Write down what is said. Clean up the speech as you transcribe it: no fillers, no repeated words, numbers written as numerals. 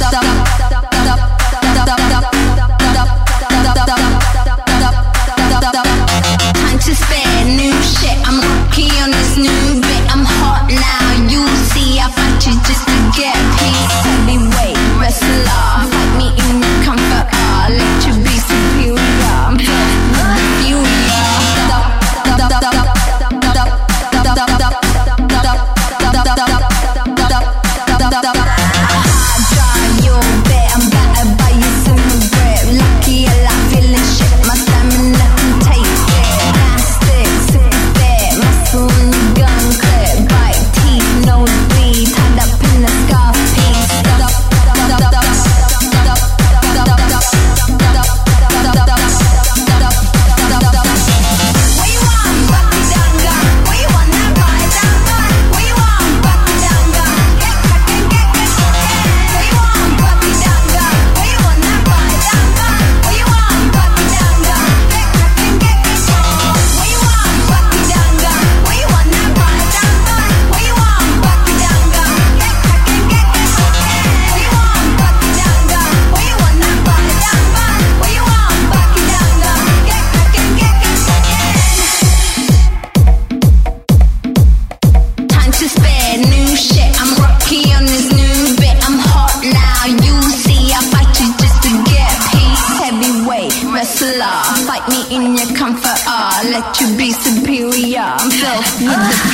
Time to spare, new shit. I'm rookie on this new bit. I'm hot now, you see. I fight you just to get peace. Heavyweight wrestler, fight me in your comfort. Let you be superior. I'm filled with the fury. Fight me in your comfort, let you be superior. I'm filled with the